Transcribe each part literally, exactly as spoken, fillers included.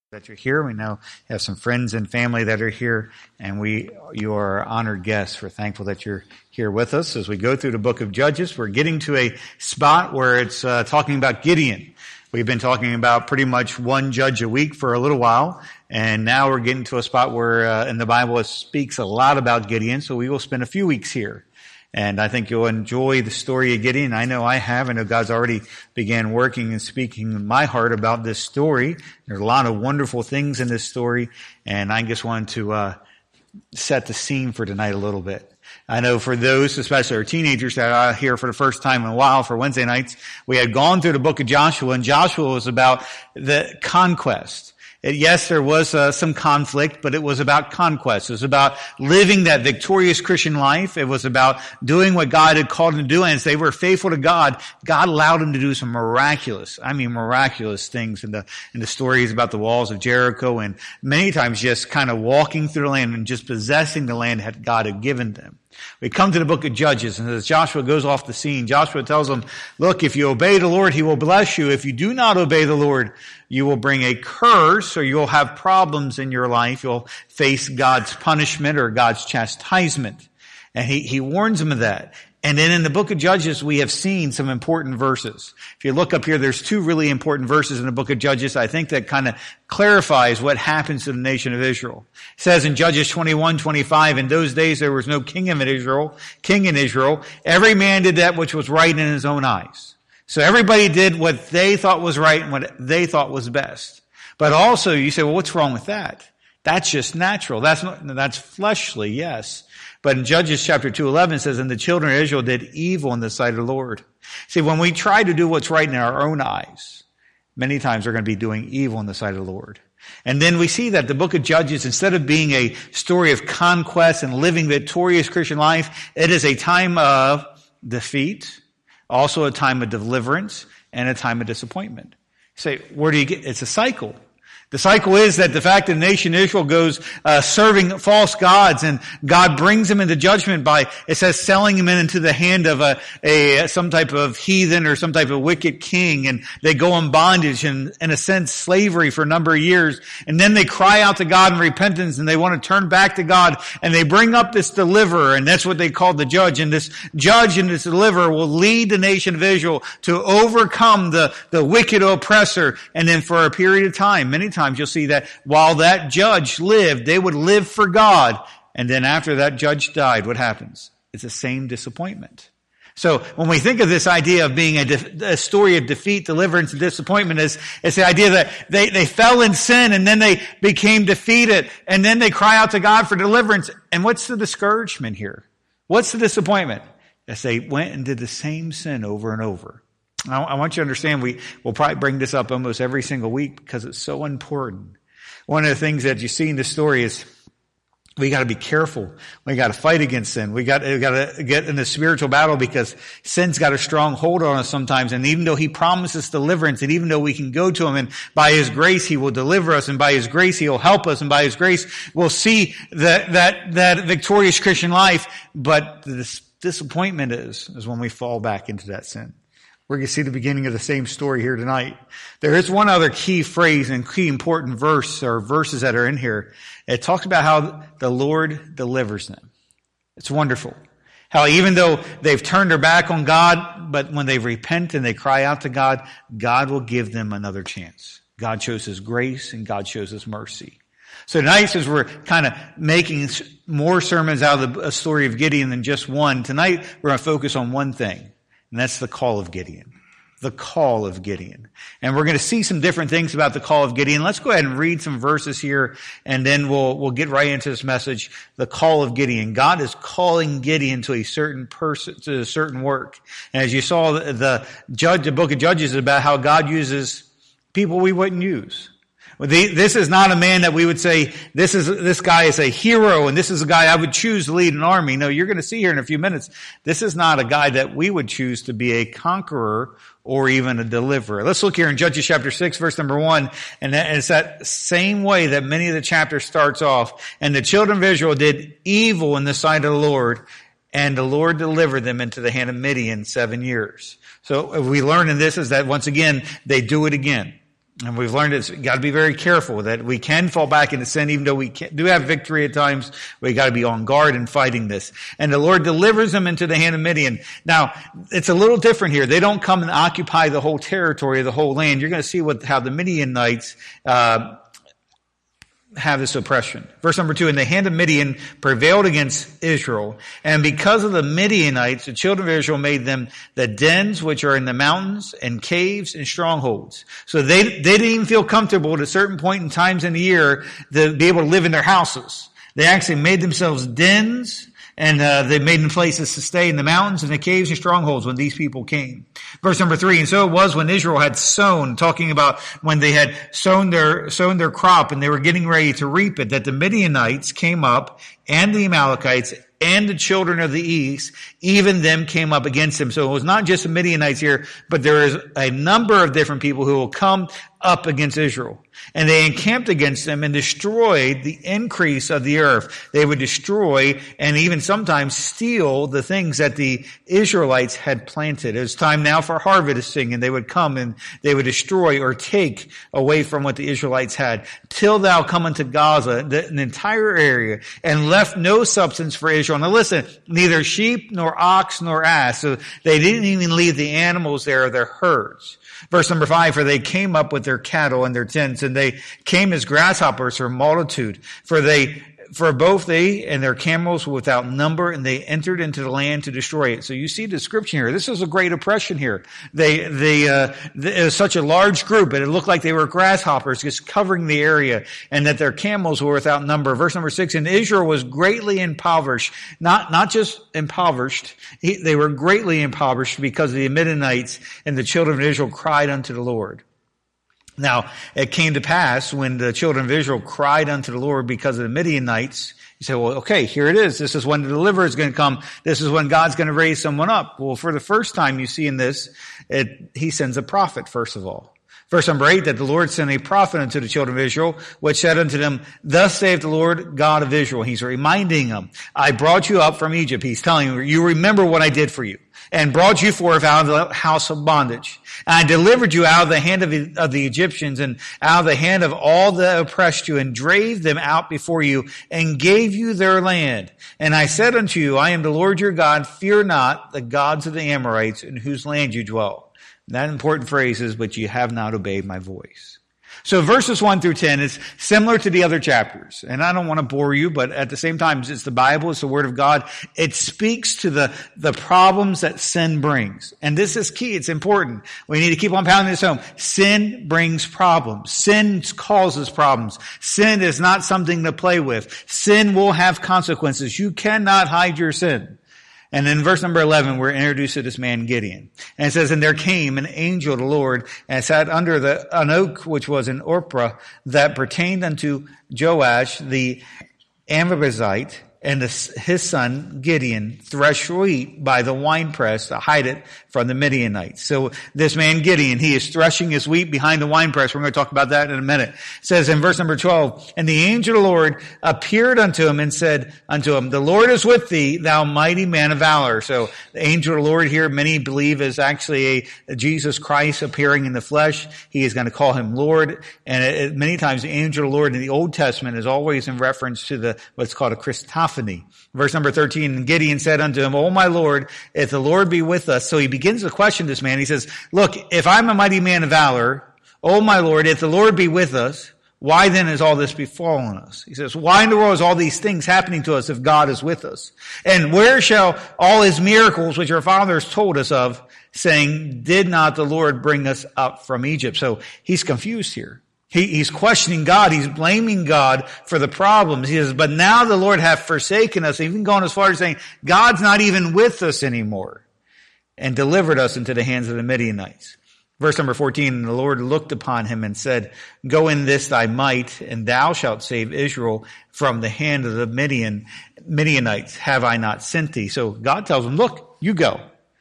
That you're here. We now have some friends and family that are here, and we, you are honored guests. We're thankful that you're here with us as we go through the book of Judges. We're getting to a spot where it's uh, talking about Gideon. We've been talking about pretty much one judge a week for a little while, and now we're getting to a spot where uh, in the Bible it speaks a lot about Gideon, so we will spend a few weeks here. And I think you'll enjoy the story of Gideon. I know I have. I know God's already began working and speaking in my heart about this story. There's a lot of wonderful things in this story, and I just wanted to uh set the scene for tonight a little bit. I know for those, especially our teenagers that are here for the first time in a while for Wednesday nights, we had gone through the book of Joshua, and Joshua was about the conquest. It, yes, there was uh, some conflict, but it was about conquest. It was about living that victorious Christian life. It was about doing what God had called them to do. And as they were faithful to God, God allowed them to do some miraculous, I mean miraculous things in the, in the stories about the walls of Jericho, and many times just kind of walking through the land and just possessing the land that God had given them. We come to the book of Judges, and as Joshua goes off the scene, Joshua tells them, look, if you obey the Lord, he will bless you. If you do not obey the Lord, you will bring a curse, or you'll have problems in your life. You'll face God's punishment or God's chastisement. And he, he warns them of that. And then in the book of Judges, we have seen some important verses. If you look up here, there's two really important verses in the book of Judges, I think, that kind of clarifies what happens to the nation of Israel. It says in Judges twenty-one twenty-five, in those days there was no king in Israel, king in Israel. Every man did that which was right in his own eyes. So everybody did what they thought was right and what they thought was best. But also you say, well, what's wrong with that? That's just natural. That's not, that's fleshly, yes. But in Judges chapter two eleven it says, and the children of Israel did evil in the sight of the Lord. See, when we try to do what's right in our own eyes, many times we're going to be doing evil in the sight of the Lord. And then we see that the book of Judges, instead of being a story of conquest and living victorious Christian life, it is a time of defeat, also a time of deliverance, and a time of disappointment. You say, where do you get? It's a cycle. The cycle is that the fact that the nation of Israel goes uh, serving false gods, and God brings them into judgment by, it says, selling them into the hand of a, a some type of heathen or some type of wicked king, and they go in bondage and, in a sense, slavery for a number of years. And then they cry out to God in repentance, and they want to turn back to God, and they bring up this deliverer, and that's what they call the judge. And this judge and this deliverer will lead the nation of Israel to overcome the, the wicked oppressor, and then for a period of time, many times, you'll see that while that judge lived, they would live for God. And then after that judge died, what happens? It's the same disappointment. So when we think of this idea of being a, de- a story of defeat, deliverance, and disappointment, is it's the idea that they, they fell in sin and then they became defeated, and then they cry out to God for deliverance. And what's the discouragement here? What's the disappointment? As they went and did the same sin over and over. I want you to understand, we will probably bring this up almost every single week because it's so important. One of the things that you see in the story is we got to be careful. We got to fight against sin. We got, we got to get in the spiritual battle because sin's got a strong hold on us sometimes. And even though he promises deliverance, and even though we can go to him, and by his grace he will deliver us, and by his grace he'll help us, and by his grace we'll see that that that victorious Christian life. But the disappointment is is when we fall back into that sin. We're going to see the beginning of the same story here tonight. There is one other key phrase and key important verse or verses that are in here. It talks about how the Lord delivers them. It's wonderful. How even though they've turned their back on God, but when they repent and they cry out to God, God will give them another chance. God shows his grace and God shows his mercy. So tonight, as we're kind of making more sermons out of the story of Gideon than just one, tonight we're going to focus on one thing. And that's the call of Gideon. The call of Gideon. And we're going to see some different things about the call of Gideon. Let's go ahead and read some verses here, and then we'll we'll get right into this message. The call of Gideon. God is calling Gideon to a certain person, to a certain work. And as you saw, the, the judge, the book of Judges is about how God uses people we wouldn't use. This is not a man that we would say, this is, this guy is a hero and this is a guy I would choose to lead an army. No, you're going to see here in a few minutes, this is not a guy that we would choose to be a conqueror or even a deliverer. Let's look here in Judges chapter six, verse number one. And it's that same way that many of the chapters starts off. And the children of Israel did evil in the sight of the Lord, and the Lord delivered them into the hand of Midian seven years. So what we learn in this is that once again, they do it again. And we've learned it's got to be very careful that we can fall back into sin, even though we can, do have victory at times. We got to be on guard in fighting this. And the Lord delivers them into the hand of Midian. Now, it's a little different here. They don't come and occupy the whole territory of the whole land. You're going to see what how the Midianites uh have this oppression. Verse number two, and the hand of Midian prevailed against Israel. And because of the Midianites, the children of Israel made them the dens which are in the mountains and caves and strongholds. So they, they didn't even feel comfortable at a certain point in times in the year to be able to live in their houses. They actually made themselves dens, and uh, they made them places to stay in the mountains and the caves and strongholds when these people came. Verse number three, and so it was when Israel had sown, talking about when they had sown their sown their crop and they were getting ready to reap it, that the Midianites came up, and the Amalekites and the children of the east, even them came up against them. So it was not just the Midianites here, but there is a number of different people who will come up against Israel. And they encamped against them and destroyed the increase of the earth. They would destroy and even sometimes steal the things that the Israelites had planted. It was time now for harvesting, and they would come and they would destroy or take away from what the Israelites had. Till thou come unto Gaza, the, the entire area, and left no substance for Israel. Now listen, neither sheep nor ox nor ass. So they didn't even leave the animals there, their herds. Verse number five, for they came up with their cattle and their tents, and they came as grasshoppers for multitude. For they, for both they and their camels were without number, and they entered into the land to destroy it. So you see the description here. This is a great oppression here. They, they, uh, it was such a large group, and it looked like they were grasshoppers just covering the area, and that their camels were without number. Verse number six, and Israel was greatly impoverished. Not, not just impoverished. He, they were greatly impoverished because the Midianites and the children of Israel cried unto the Lord. Now, it came to pass when the children of Israel cried unto the Lord because of the Midianites. You say, well, okay, here it is. This is when the deliverer is going to come. This is when God's going to raise someone up. Well, for the first time you see in this, it, he sends a prophet, first of all. Verse number eight, that the Lord sent a prophet unto the children of Israel, which said unto them, thus saith the Lord God of Israel. He's reminding them, I brought you up from Egypt. He's telling you, you remember what I did for you, and brought you forth out of the house of bondage. And I delivered you out of the hand of the, of the Egyptians, and out of the hand of all that oppressed you, and drave them out before you, and gave you their land. And I said unto you, I am the Lord your God. Fear not the gods of the Amorites, in whose land you dwell. That important phrase is, but you have not obeyed my voice. So verses one through ten is similar to the other chapters. And I don't want to bore you, but at the same time, it's the Bible, it's the Word of God. It speaks to the, the problems that sin brings. And this is key, it's important. We need to keep on pounding this home. Sin brings problems. Sin causes problems. Sin is not something to play with. Sin will have consequences. You cannot hide your sin. And in verse number eleven, we're introduced to this man Gideon. And it says, and there came an angel of the Lord and sat under the, an oak which was in Orpah that pertained unto Joash the Abiezrite, and the, his son Gideon threshed wheat by the winepress to hide it from the Midianites. So this man Gideon, he is threshing his wheat behind the winepress. We're going to talk about that in a minute. It says in verse number twelve, and the angel of the Lord appeared unto him and said unto him, the Lord is with thee, thou mighty man of valor. So the angel of the Lord here, many believe is actually a, a Jesus Christ appearing in the flesh. He is going to call him Lord. And it, it, many times the angel of the Lord in the Old Testament is always in reference to the, what's called a Christophany. Verse number thirteen, and Gideon said unto him, O my Lord, if the Lord be with us. So he begins to question this man. He says, look, if I'm a mighty man of valor, O my Lord, if the Lord be with us, why then is all this befallen us? He says, why in the world is all these things happening to us if God is with us? And where shall all his miracles which our fathers told us of, saying, did not the Lord bring us up from Egypt? So he's confused here. He, he's questioning God. He's blaming God for the problems. He says, but now the Lord hath forsaken us, even going as far as saying, God's not even with us anymore, and delivered us into the hands of the Midianites. Verse number fourteen, and the Lord looked upon him and said, go in this thy might, and thou shalt save Israel from the hand of the Midian, Midianites. Have I not sent thee? So God tells him, look, you go.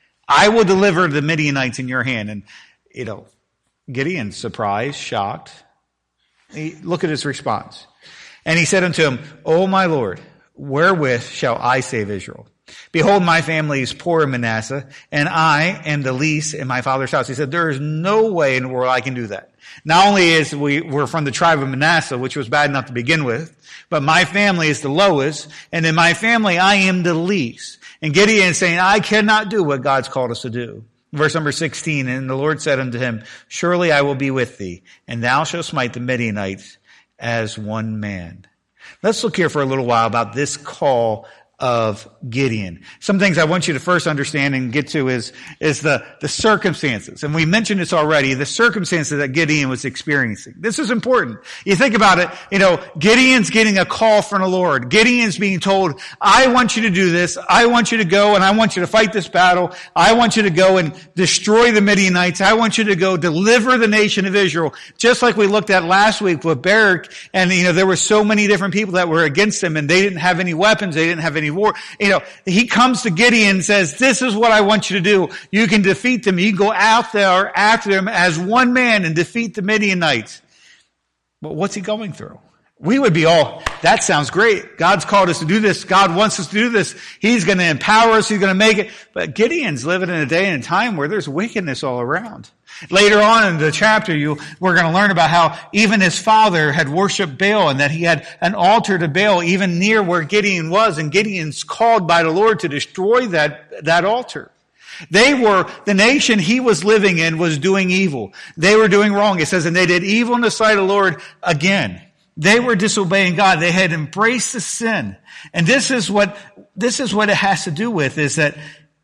I will deliver the Midianites in your hand. And, you know, Gideon's surprised, shocked. He, look at his response. And he said unto him, O my Lord, wherewith shall I save Israel? Behold, my family is poor in Manasseh, and I am the least in my father's house. He said, there is no way in the world I can do that. Not only is we, we're from the tribe of Manasseh, which was bad enough to begin with, but my family is the lowest, and in my family I am the least. And Gideon is saying, I cannot do what God's called us to do. Verse number sixteen, and the Lord said unto him, surely I will be with thee, and thou shalt smite the Midianites as one man. Let's look here for a little while about this call of Gideon. Some things I want you to first understand and get to is, is the, the circumstances. And we mentioned this already, the circumstances that Gideon was experiencing. This is important. You think about it, you know, Gideon's getting a call from the Lord. Gideon's being told, I want you to do this. I want you to go and I want you to fight this battle. I want you to go and destroy the Midianites. I want you to go deliver the nation of Israel. Just like we looked at last week with Barak, and you know, there were so many different people that were against him and they didn't have any weapons. They didn't have any war. You know, he comes to Gideon and says, this is what I want you to do. You can defeat them. You can go out there after them as one man and defeat the Midianites. But what's he going through? We would be all, that sounds great. God's called us to do this. God wants us to do this. He's going to empower us. He's going to make it. But Gideon's living in a day and a time where there's wickedness all around. Later on in the chapter, you, we're going to learn about how even his father had worshipped Baal and that he had an altar to Baal even near where Gideon was. And Gideon's called by the Lord to destroy that, that altar. They were, the nation he was living in was doing evil. They were doing wrong. It says, and they did evil in the sight of the Lord again. They were disobeying God. They had embraced the sin. And this is what, this is what it has to do with, is that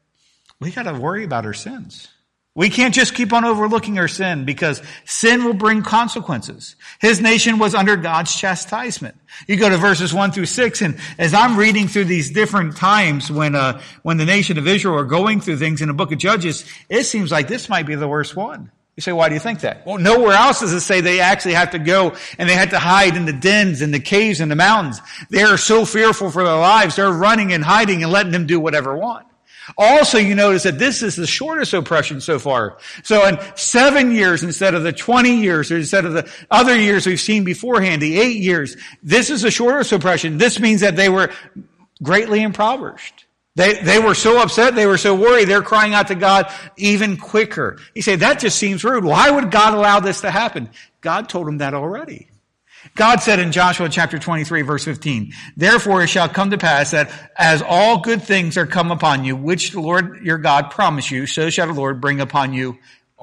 we got to worry about our sins. We can't just keep on overlooking our sin, because sin will bring consequences. His nation was under God's chastisement. You go to verses one through six, and as I'm reading through these different times when, uh, when the nation of Israel are going through things in the book of Judges, it seems like this might be the worst one. You say, why do you think that? Well, nowhere else does it say they actually have to go and they have to hide in the dens and the caves and the mountains. They are so fearful for their lives. They're running and hiding and letting them do whatever want. Also, you notice that this is the shortest oppression so far. So in seven years instead of the twenty years, or instead of the other years we've seen beforehand, the eight years, this is the shortest oppression. This means that they were greatly impoverished. They, they were so upset, they were so worried, they're crying out to God even quicker. You say, that just seems rude. Why would God allow this to happen? God told him that already. God said in Joshua chapter twenty-three, verse fifteen, therefore it shall come to pass that as all good things are come upon you, which the Lord your God promised you, so shall the Lord bring upon you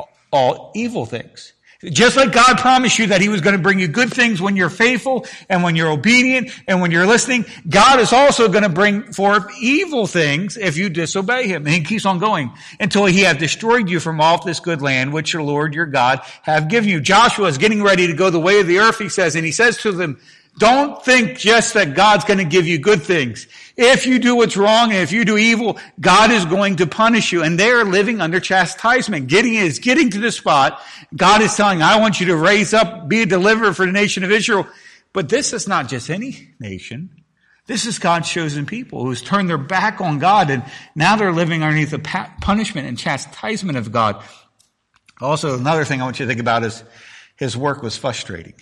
all evil things. Just like God promised you that he was going to bring you good things when you're faithful and when you're obedient and when you're listening, God is also going to bring forth evil things if you disobey him. And he keeps on going until he hath destroyed you from off this good land which the Lord your God have given you. Joshua is getting ready to go the way of the earth, he says, and he says to them, don't think just that God's going to give you good things. If you do what's wrong and if you do evil, God is going to punish you. And they are living under chastisement. Gideon is getting to the spot. God is telling, I want you to raise up, be a deliverer for the nation of Israel. But this is not just any nation. This is God's chosen people who's turned their back on God, and now they're living underneath the punishment and chastisement of God. Also, another thing I want you to think about is his work was frustrating.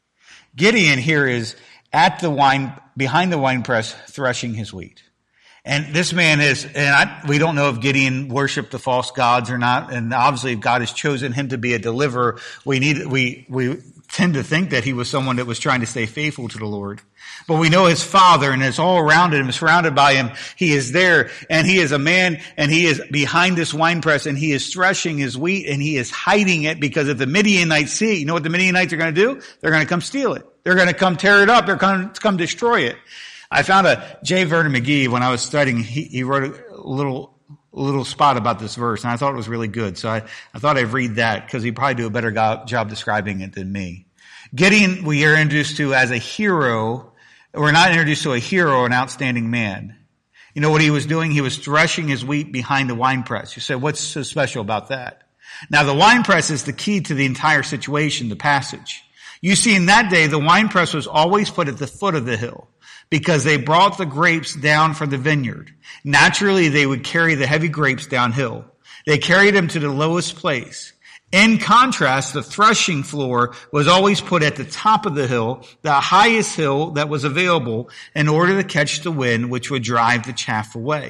Gideon here is at the wine, behind the winepress, threshing his wheat. And this man is, and I, we don't know if Gideon worshiped the false gods or not. And obviously, if God has chosen him to be a deliverer, we need, we, we tend to think that he was someone that was trying to stay faithful to the Lord. But we know his father, and it's all around him, surrounded by him. He is there, and he is a man, and he is behind this winepress, and he is threshing his wheat, and he is hiding it, because if the Midianites see it, you know what the Midianites are going to do? They're going to come steal it. They're going to come tear it up. They're going to come destroy it. I found a J. Vernon McGee when I was studying. He, he wrote a little little spot about this verse, and I thought it was really good. So I, I thought I'd read that, because he'd probably do a better go- job describing it than me. Gideon, we are introduced to as a hero. We're not introduced to a hero, an outstanding man. You know what he was doing? He was threshing his wheat behind the winepress. You said, what's so special about that? Now, the winepress is the key to the entire situation, the passage. You see, in that day, the winepress was always put at the foot of the hill, because they brought the grapes down from the vineyard. Naturally, they would carry the heavy grapes downhill. They carried them to the lowest place. In contrast, the threshing floor was always put at the top of the hill, the highest hill that was available, in order to catch the wind, which would drive the chaff away.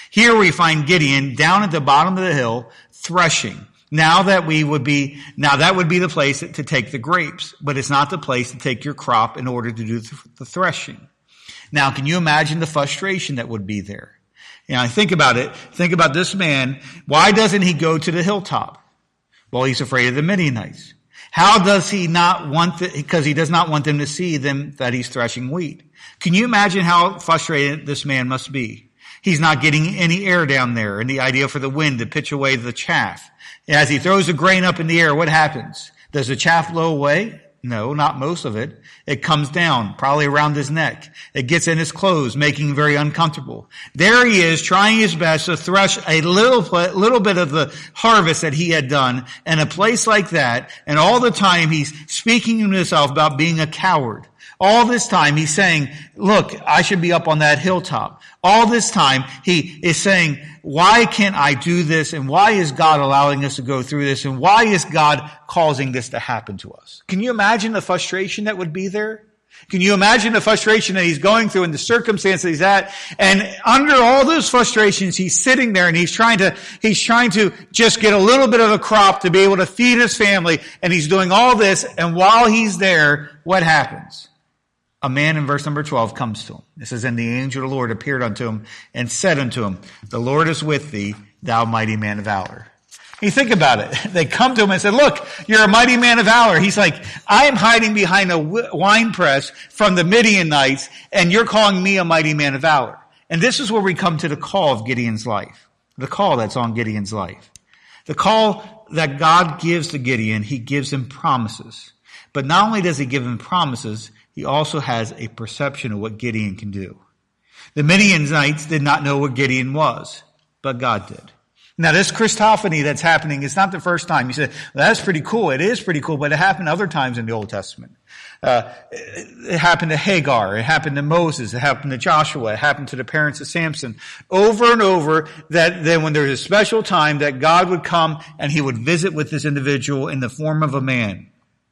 Here we find Gideon down at the bottom of the hill threshing. Now that we would be, now that would be the place to take the grapes, but it's not the place to take your crop in order to do the threshing. Now, can you imagine the frustration that would be there? You know, think about it. Think about this man. Why doesn't he go to the hilltop? Well, he's afraid of the Midianites. How does he not want the, because he does not want them to see them that he's threshing wheat. Can you imagine how frustrated this man must be? He's not getting any air down there, and the idea for the wind to pitch away the chaff. As he throws the grain up in the air, what happens? Does the chaff blow away? No, not most of it. It comes down, probably around his neck. It gets in his clothes, making him very uncomfortable. There he is, trying his best to thresh a little, little bit of the harvest that he had done in a place like that. And all the time he's speaking to himself about being a coward. All this time he's saying, look, I should be up on that hilltop. All this time he is saying, why can't I do this? And why is God allowing us to go through this? And why is God causing this to happen to us? Can you imagine the frustration that would be there? Can you imagine the frustration that he's going through and the circumstance that he's at? And under all those frustrations, he's sitting there and he's trying to, he's trying to just get a little bit of a crop to be able to feed his family. And he's doing all this. And while he's there, what happens? A man in verse number twelve comes to him. It says, and the angel of the Lord appeared unto him and said unto him, the Lord is with thee, thou mighty man of valor. You think about it. They come to him and said, look, you're a mighty man of valor. He's like, I am hiding behind a wine press from the Midianites, and you're calling me a mighty man of valor. And this is where we come to the call of Gideon's life. The call that's on Gideon's life. The call that God gives to Gideon, he gives him promises. But not only does he give him promises, he also has a perception of what Gideon can do. The Midianites did not know what Gideon was, but God did. Now, this Christophany that's happening is not the first time. You said, well, that's pretty cool. It is pretty cool, but it happened other times in the Old Testament. Uh, it happened to Hagar. It happened to Moses. It happened to Joshua. It happened to the parents of Samson. Over and over, that then when there's a special time that God would come and he would visit with this individual in the form of a man.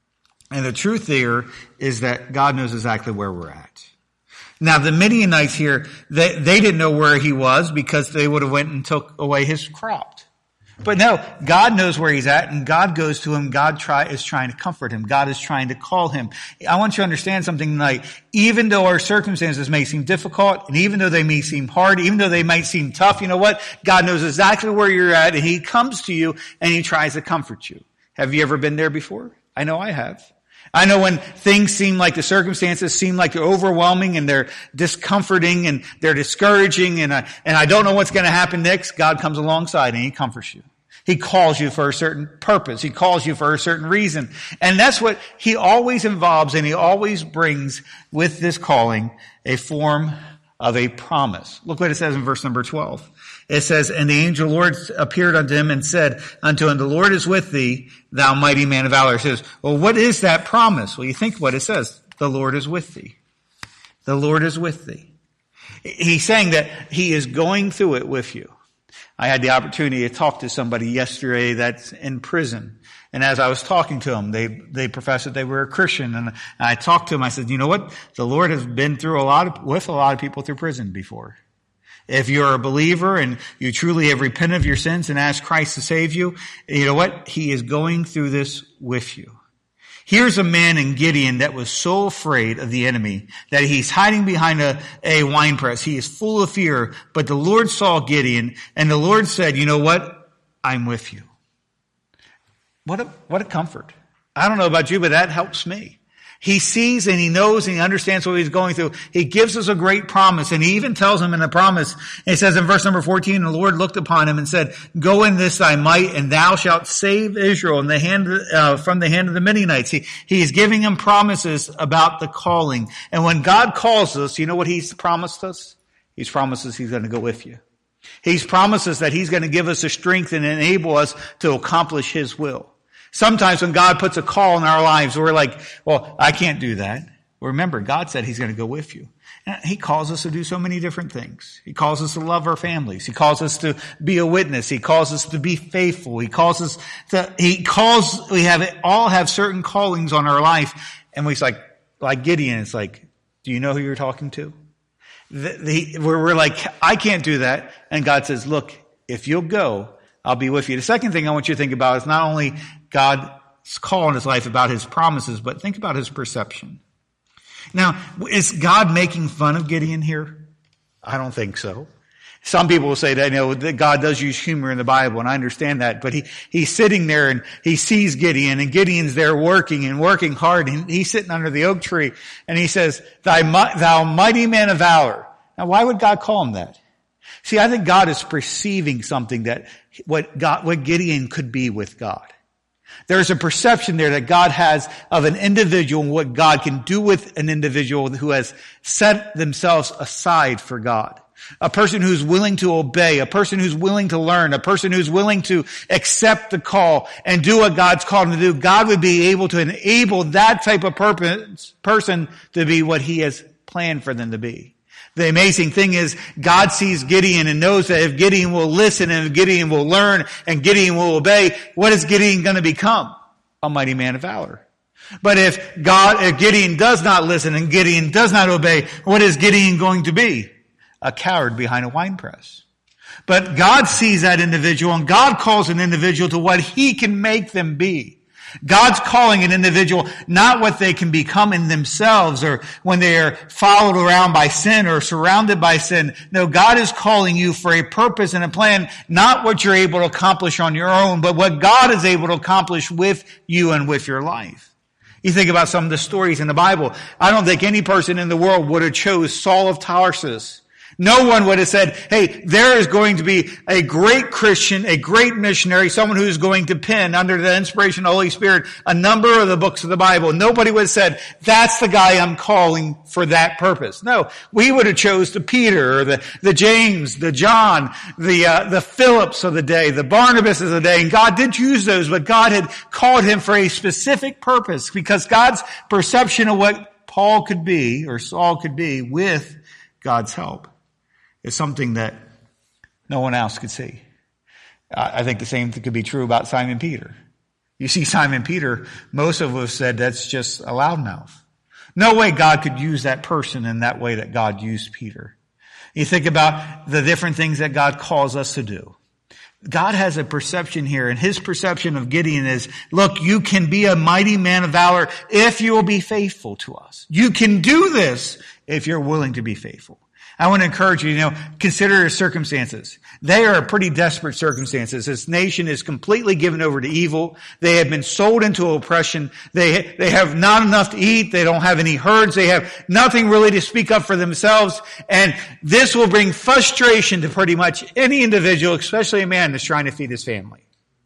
And the truth there is that God knows exactly where we're at. Now, the Midianites here, they, they didn't know where he was because they would have went and took away his crop. But no, God knows where he's at, and God goes to him. God try, is trying to comfort him. God is trying to call him. I want you to understand something tonight. Even though our circumstances may seem difficult, and even though they may seem hard, even though they might seem tough, you know what? God knows exactly where you're at, and he comes to you, and he tries to comfort you. Have you ever been there before? I know I have. I know when things seem like the circumstances seem like they're overwhelming and they're discomforting and they're discouraging and I, and I don't know what's going to happen next, God comes alongside and he comforts you. He calls you for a certain purpose. He calls you for a certain reason. And that's what he always involves, and he always brings with this calling a form of a promise. Look what it says in verse number twelve. It says, and the angel of the Lord appeared unto him and said unto him, the Lord is with thee, thou mighty man of valor. It says, well, what is that promise? Well, you think what it says. The Lord is with thee. The Lord is with thee. He's saying that he is going through it with you. I had the opportunity to talk to somebody yesterday that's in prison. And as I was talking to them, they, they professed that they were a Christian. And I talked to them. I said, you know what? The Lord has been through a lot of, with a lot of people through prison before. If you're a believer and you truly have repented of your sins and asked Christ to save you, you know what? He is going through this with you. Here's a man in Gideon that was so afraid of the enemy that he's hiding behind a, a wine press. He is full of fear. But the Lord saw Gideon and the Lord said, you know what? I'm with you. What a, what a comfort. I don't know about you, but that helps me. He sees and he knows and he understands what he's going through. He gives us a great promise, and he even tells him in the promise, and he says in verse number fourteen, the Lord looked upon him and said, go in this thy might, and thou shalt save Israel in the hand, uh, from the hand of the Midianites. He, he is giving him promises about the calling. And when God calls us, you know what he's promised us? He's promised us he's going to go with you. He's promised us that he's going to give us the strength and enable us to accomplish his will. Sometimes when God puts a call in our lives, we're like, well, I can't do that. Well, remember, God said he's going to go with you. And he calls us to do so many different things. He calls us to love our families. He calls us to be a witness. He calls us to be faithful. He calls us to, he calls, we have all have certain callings on our life. And we're like, like Gideon, it's like, do you know who you're talking to? The, the, we're, we're like, I can't do that. And God says, look, if you'll go, I'll be with you. The second thing I want you to think about is not only God's call in his life about his promises, but think about his perception. Now, is God making fun of Gideon here? I don't think so. Some people will say that, you know, that God does use humor in the Bible, and I understand that. But he, he's sitting there and he sees Gideon, and Gideon's there working and working hard. And he's sitting under the oak tree, and he says, Thy, thou mighty man of valor. Now, why would God call him that? See, I think God is perceiving something that what God, what Gideon could be with God. There's a perception there that God has of an individual and what God can do with an individual who has set themselves aside for God. A person who's willing to obey, a person who's willing to learn, a person who's willing to accept the call and do what God's called him to do. God would be able to enable that type of purpose, person to be what he has planned for them to be. The amazing thing is God sees Gideon and knows that if Gideon will listen and if Gideon will learn and Gideon will obey, what is Gideon going to become? A mighty man of valor. But if God, if Gideon does not listen and Gideon does not obey, what is Gideon going to be? A coward behind a winepress. But God sees that individual and God calls an individual to what he can make them be. God's calling an individual not what they can become in themselves or when they are followed around by sin or surrounded by sin. No, God is calling you for a purpose and a plan, not what you're able to accomplish on your own, but what God is able to accomplish with you and with your life. You think about some of the stories in the Bible. I don't think any person in the world would have chose Saul of Tarsus. No one would have said, hey, there is going to be a great Christian, a great missionary, someone who's going to pen under the inspiration of the Holy Spirit a number of the books of the Bible. Nobody would have said, that's the guy I'm calling for that purpose. No, we would have chose the Peter or the, the James, the John, the, uh, the Phillips of the day, the Barnabas of the day. And God did use those, but God had called him for a specific purpose because God's perception of what Paul could be or Saul could be with God's help is something that no one else could see. I think the same thing could be true about Simon Peter. You see Simon Peter, most of us said that's just a loudmouth. No way God could use that person in that way that God used Peter. You think about the different things that God calls us to do. God has a perception here, and his perception of Gideon is, look, you can be a mighty man of valor if you will be faithful to us. You can do this if you're willing to be faithful. I want to encourage you, you know, consider your circumstances. They are pretty desperate circumstances. This nation is completely given over to evil. They have been sold into oppression. They, they have not enough to eat. They don't have any herds. They have nothing really to speak up for themselves. And this will bring frustration to pretty much any individual, especially a man that's trying to feed his family.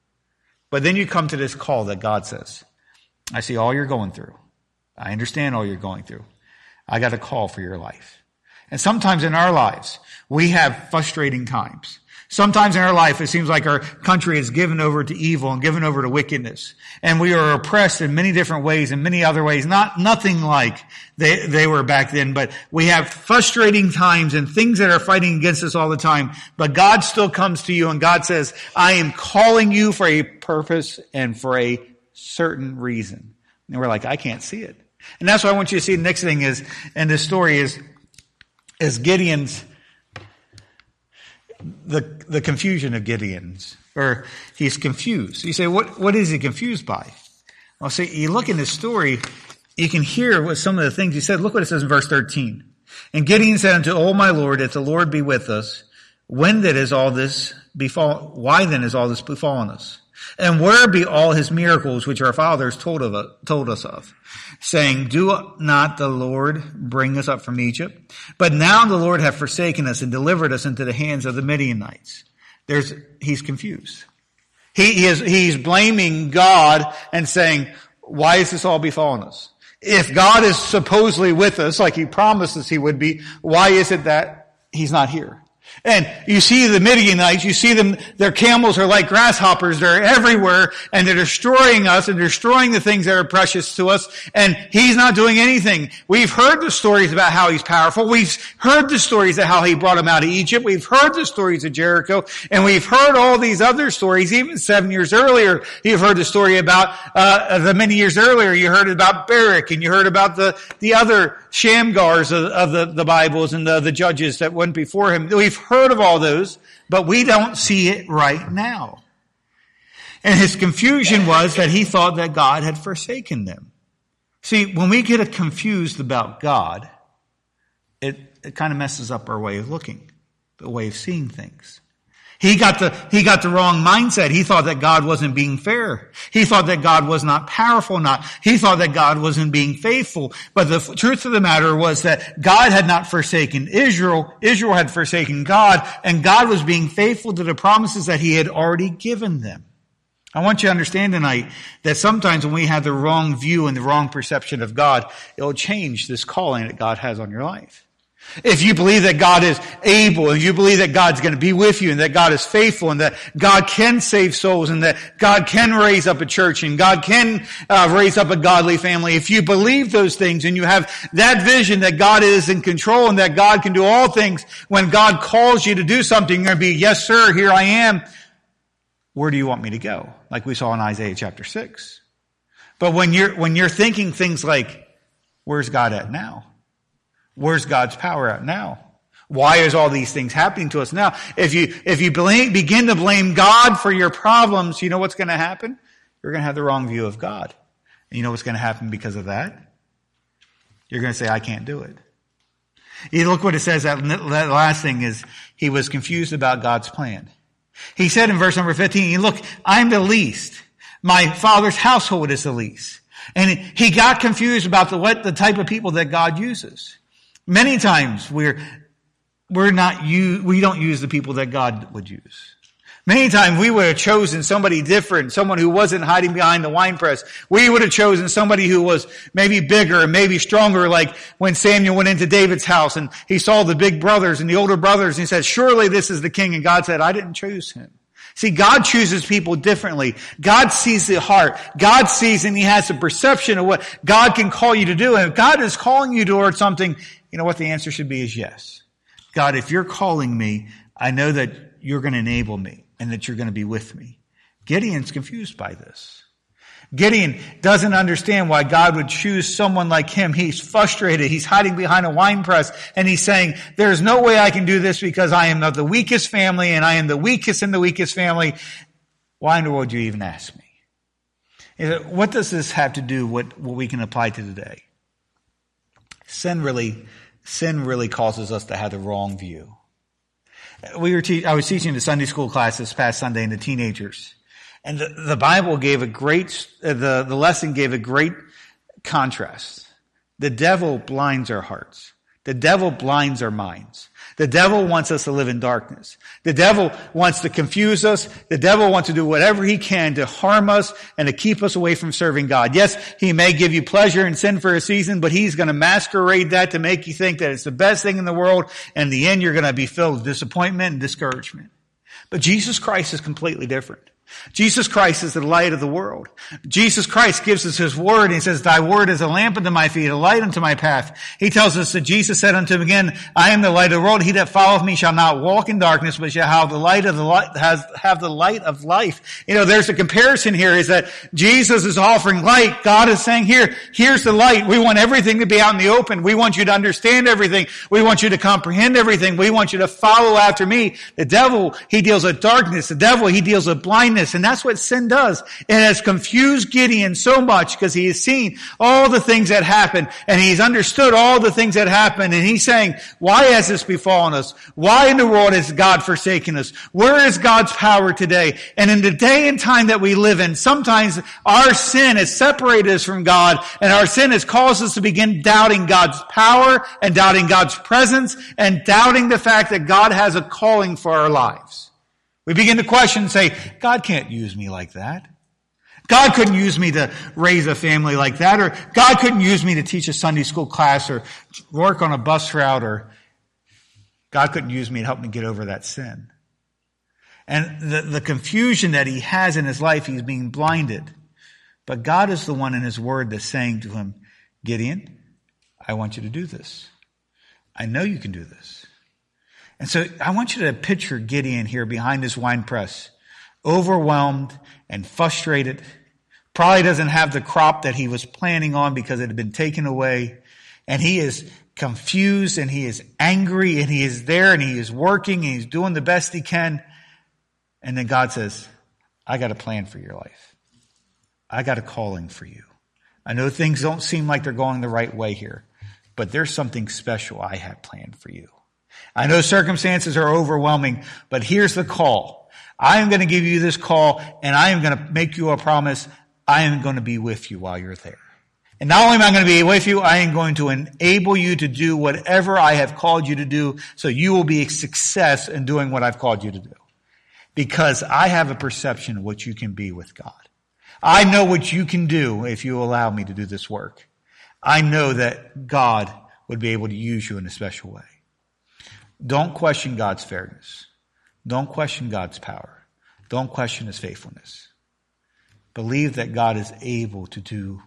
But then you come to this call that God says, I see all you're going through. I understand all you're going through. I got a call for your life. And sometimes in our lives, we have frustrating times. Sometimes in our life, it seems like our country is given over to evil and given over to wickedness. And we are oppressed in many different ways, in many other ways, not nothing like they, they were back then. But we have frustrating times and things that are fighting against us all the time. But God still comes to you and God says, I am calling you for a purpose and for a certain reason. And we're like, I can't see it. And that's what I want you to see. The next thing is, and this story is, is Gideon's, the, the confusion of Gideon's, or he's confused. You say, what, what is he confused by? Well, see, you look in this story, you can hear what some of the things he said. Look what it says in verse thirteen. And Gideon said unto, O my Lord, if the Lord be with us, when then is all this befall, why then is all this befallen us? And where be all his miracles which our fathers told of told us of, saying, do not the Lord bring us up from Egypt? But now the Lord hath forsaken us and delivered us into the hands of the Midianites. There's, he's confused. He, he is, he's blaming God and saying, why is this all befallen us? If God is supposedly with us, like he promised us he would be, why is it that he's not here? And you see the Midianites, you see them, their camels are like grasshoppers. They're everywhere and they're destroying us and destroying the things that are precious to us. And he's not doing anything. We've heard the stories about how he's powerful. We've heard the stories of how he brought them out of Egypt. We've heard the stories of Jericho. And we've heard all these other stories. Even seven years earlier, you've heard the story about, uh, the many years earlier, you heard about Barak and you heard about the, the other Shamgars of, of the, the Bibles and the, the judges that went before him. We've heard of all those, but we don't see it right now. And his confusion was that he thought that God had forsaken them. See, when we get confused about God, it, it kind of messes up our way of looking, the way of seeing things. He got the, he got the wrong mindset. He thought that God wasn't being fair. He thought that God was not powerful enough. He thought that God wasn't being faithful. But the truth of the matter was that God had not forsaken Israel. Israel had forsaken God, and God was being faithful to the promises that he had already given them. I want you to understand tonight that sometimes when we have the wrong view and the wrong perception of God, it will change this calling that God has on your life. If you believe that God is able, and you believe that God's going to be with you, and that God is faithful, and that God can save souls, and that God can raise up a church, and God can uh, raise up a godly family, if you believe those things, and you have that vision that God is in control, and that God can do all things, when God calls you to do something, you're going to be, yes sir, here I am. Where do you want me to go? Like we saw in Isaiah chapter six. But when you're, when you're thinking things like, where's God at now? Where's God's power at now? Why is all these things happening to us now? If you, if you blame, begin to blame God for your problems, you know what's going to happen? You're going to have the wrong view of God. And you know what's going to happen because of that? You're going to say, I can't do it. You look what it says, that, that last thing is, he was confused about God's plan. He said in verse number fifteen, look, I'm the least. My father's household is the least. And he got confused about the, what, the type of people that God uses. Many times we're, we're not, we don't use the people that God would use. Many times we would have chosen somebody different, someone who wasn't hiding behind the winepress. We would have chosen somebody who was maybe bigger, maybe stronger, like when Samuel went into David's house and he saw the big brothers and the older brothers and he said, surely this is the king. And God said, I didn't choose him. See, God chooses people differently. God sees the heart. God sees and he has a perception of what God can call you to do. And if God is calling you towards something, you know what the answer should be is yes. God, if you're calling me, I know that you're going to enable me and that you're going to be with me. Gideon's confused by this. Gideon doesn't understand why God would choose someone like him. He's frustrated. He's hiding behind a wine press and he's saying, there's no way I can do this because I am of the weakest family and I am the weakest in the weakest family. Why in the world do you even ask me? What does this have to do with what we can apply to today? Sin really, sin really causes us to have the wrong view. We were te- I was teaching the Sunday school class this past Sunday and the teenagers. And the, the Bible gave a great, uh, the, the lesson gave a great contrast. The devil blinds our hearts. The devil blinds our minds. The devil wants us to live in darkness. The devil wants to confuse us. The devil wants to do whatever he can to harm us and to keep us away from serving God. Yes, he may give you pleasure in sin for a season, but he's going to masquerade that to make you think that it's the best thing in the world. And in the end, you're going to be filled with disappointment and discouragement. But Jesus Christ is completely different. Jesus Christ is the light of the world. Jesus Christ gives us his word. He says, thy word is a lamp unto my feet, a light unto my path. He tells us that Jesus said unto him again, I am the light of the world. He that followeth me shall not walk in darkness, but shall have the light of the light, has, have the light of life. You know, there's a comparison here is that Jesus is offering light. God is saying here, here's the light. We want everything to be out in the open. We want you to understand everything. We want you to comprehend everything. We want you to follow after me. The devil, he deals with darkness. The devil, he deals with blindness. And that's what sin does. It has confused Gideon so much because he has seen all the things that happen and he's understood all the things that happen. And he's saying, why has this befallen us? Why in the world has God forsaken us? Where is God's power today? And in the day and time that we live in, sometimes our sin has separated us from God and our sin has caused us to begin doubting God's power and doubting God's presence and doubting the fact that God has a calling for our lives. We begin to question and say, God can't use me like that. God couldn't use me to raise a family like that, or God couldn't use me to teach a Sunday school class or work on a bus route, or God couldn't use me to help me get over that sin. And the, the confusion that he has in his life, he's being blinded. But God is the one in his word that's saying to him, Gideon, I want you to do this. I know you can do this. And so I want you to picture Gideon here behind his wine press, overwhelmed and frustrated. Probably doesn't have the crop that he was planning on because it had been taken away. And he is confused and he is angry and he is there and he is working and he's doing the best he can. And then God says, I got a plan for your life. I got a calling for you. I know things don't seem like they're going the right way here, but there's something special I have planned for you. I know circumstances are overwhelming, but here's the call. I am going to give you this call and I am going to make you a promise. I am going to be with you while you're there. And not only am I going to be with you, I am going to enable you to do whatever I have called you to do so you will be a success in doing what I've called you to do. Because I have a perception of what you can be with God. I know what you can do if you allow me to do this work. I know that God would be able to use you in a special way. Don't question God's fairness. Don't question God's power. Don't question his faithfulness. Believe that God is able to do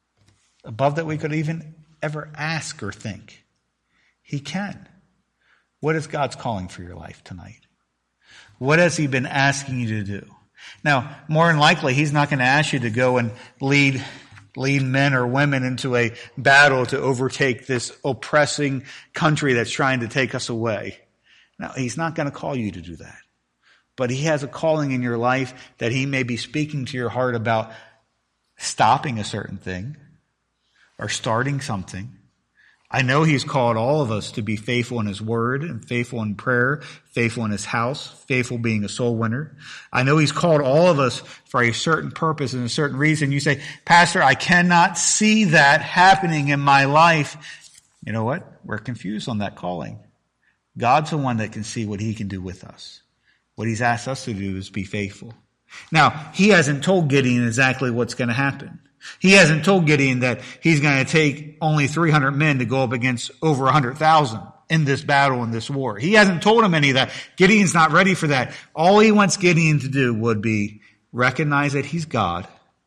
above that we could even ever ask or think. He can. What is God's calling for your life tonight? What has he been asking you to do? Now, more than likely, he's not going to ask you to go and lead, lead men or women into a battle to overtake this oppressing country that's trying to take us away. No, he's not going to call you to do that. But he has a calling in your life that he may be speaking to your heart about stopping a certain thing or starting something. I know he's called all of us to be faithful in his word and faithful in prayer, faithful in his house, faithful being a soul winner. I know he's called all of us for a certain purpose and a certain reason. You say, Pastor, I cannot see that happening in my life. You know what? We're confused on that calling. God's the one that can see what he can do with us. What he's asked us to do is be faithful. Now, he hasn't told Gideon exactly what's going to happen. He hasn't told Gideon that he's going to take only three hundred men to go up against over one hundred thousand in this battle, in this war. He hasn't told him any of that. Gideon's not ready for that. All he wants Gideon to do would be recognize that he's God.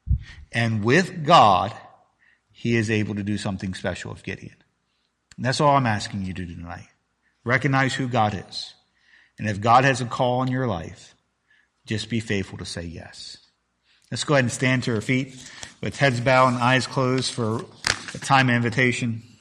And with God, he is able to do something special with Gideon. And that's all I'm asking you to do tonight. Recognize who God is. And if God has a call on your life, just be faithful to say yes. Let's go ahead and stand to our feet with heads bowed and eyes closed for a time of invitation.